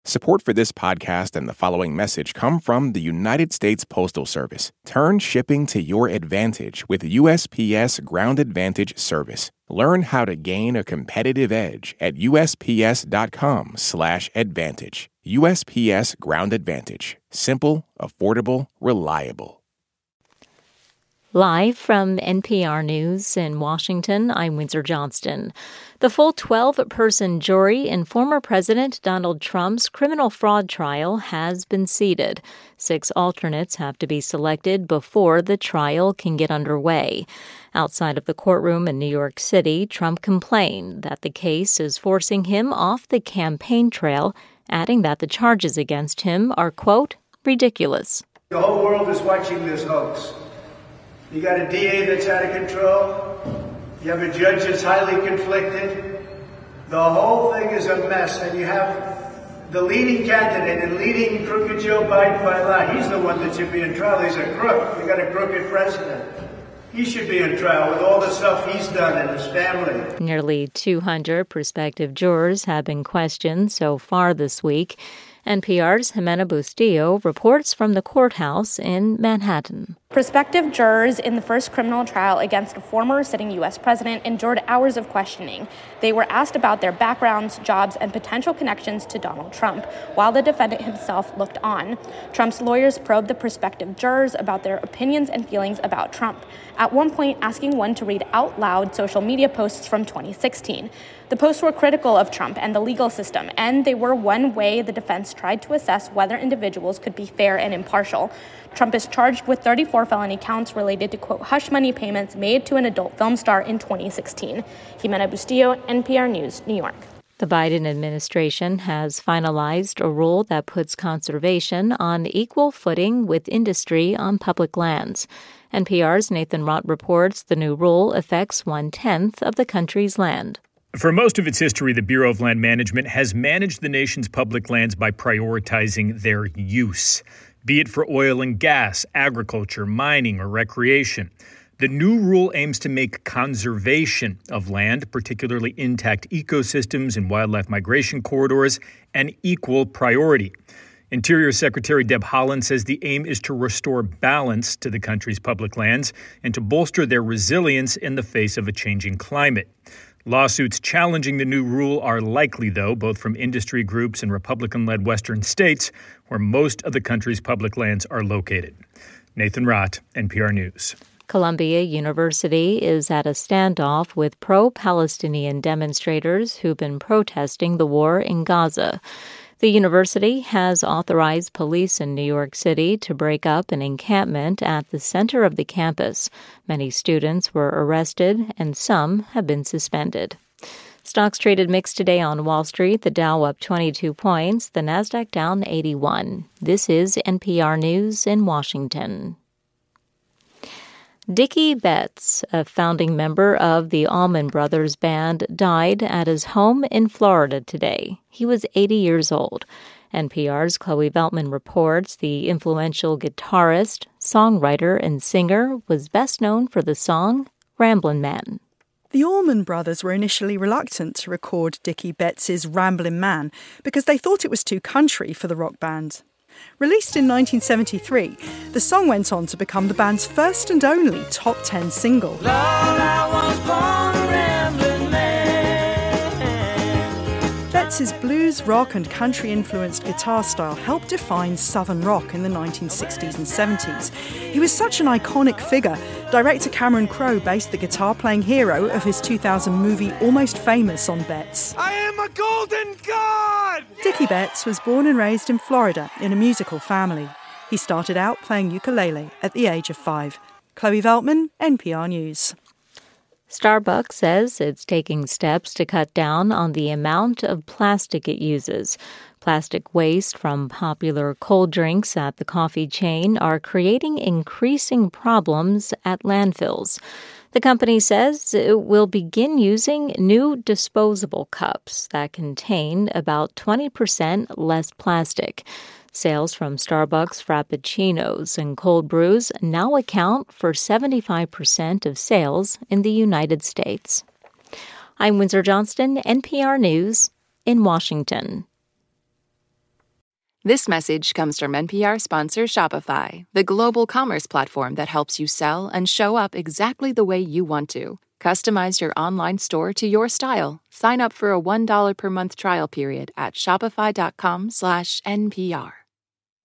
Support for this podcast and the following message come from the United States Postal Service. Turn shipping to your advantage with USPS Ground Advantage service. Learn how to gain a competitive edge at USPS.com/advantage. USPS Ground Advantage. Simple, affordable, reliable. Live from NPR News in Washington, I'm Windsor Johnston. The full 12-person jury in former President Donald Trump's criminal fraud trial has been seated. 6 alternates have to be selected before the trial can get underway. Outside of the courtroom in New York City, Trump complained that the case is forcing him off the campaign trail, adding that the charges against him are, quote, ridiculous. The whole world is watching this hoax. You got a DA that's out of control. You have a judge that's highly conflicted. The whole thing is a mess, and you have the leading candidate and leading crooked Joe Biden by law. He's the one that should be in trial. He's a crook. You got a crooked president. He should be in trial with all the stuff he's done and his family. Nearly 200 prospective jurors have been questioned so far this week. NPR's Jimena Bustillo reports from the courthouse in Manhattan. Prospective jurors in the first criminal trial against a former sitting U.S. president endured hours of questioning. They were asked about their backgrounds, jobs, and potential connections to Donald Trump, while the defendant himself looked on. Trump's lawyers probed the prospective jurors about their opinions and feelings about Trump, at one point asking one to read out loud social media posts from 2016. The posts were critical of Trump and the legal system, and they were one way the defense tried to assess whether individuals could be fair and impartial. Trump is charged with 34 felony counts related to, quote, hush money payments made to an adult film star in 2016. Jimena Bustillo, NPR News, New York. The Biden administration has finalized a rule that puts conservation on equal footing with industry on public lands. NPR's Nathan Rott reports the new rule affects 1/10 of the country's land. For most of its history, the Bureau of Land Management has managed the nation's public lands by prioritizing their use, be it for oil and gas, agriculture, mining, or recreation. The new rule aims to make conservation of land, particularly intact ecosystems and wildlife migration corridors, an equal priority. Interior Secretary Deb Haaland says the aim is to restore balance to the country's public lands and to bolster their resilience in the face of a changing climate. Lawsuits challenging the new rule are likely, though, both from industry groups and Republican-led Western states, where most of the country's public lands are located. Nathan Rott, NPR News. Columbia University is at a standoff with pro-Palestinian demonstrators who've been protesting the war in Gaza. The university has authorized police in New York City to break up an encampment at the center of the campus. Many students were arrested and some have been suspended. Stocks traded mixed today on Wall Street. The Dow up 22 points, the Nasdaq down 81. This is NPR News in Washington. Dickie Betts, a founding member of the Allman Brothers Band, died at his home in Florida today. He was 80 years old. NPR's Chloe Veltman reports the influential guitarist, songwriter, and singer was best known for the song Ramblin' Man. The Allman Brothers were initially reluctant to record Dickie Betts' Ramblin' Man because they thought it was too country for the rock band. Released in 1973, the song went on to become the band's first and only top 10 single. Lord, I was born a rambling man. Betts' blues, rock and country-influenced guitar style helped define Southern rock in the 1960s and 70s. He was such an iconic figure, director Cameron Crowe based the guitar-playing hero of his 2000 movie Almost Famous on Betts. I am a golden god! Dickie Betts was born and raised in Florida in a musical family. He started out playing ukulele at the age of 5. Chloe Veltman, NPR News. Starbucks says it's taking steps to cut down on the amount of plastic it uses. Plastic waste from popular cold drinks at the coffee chain are creating increasing problems at landfills. The company says it will begin using new disposable cups that contain about 20% less plastic. Sales from Starbucks Frappuccinos and cold brews now account for 75% of sales in the United States. I'm Windsor Johnston, NPR News in Washington. This message comes from NPR sponsor Shopify, the global commerce platform that helps you sell and show up exactly the way you want to. Customize your online store to your style. Sign up for a $1 per month trial period at shopify.com/NPR.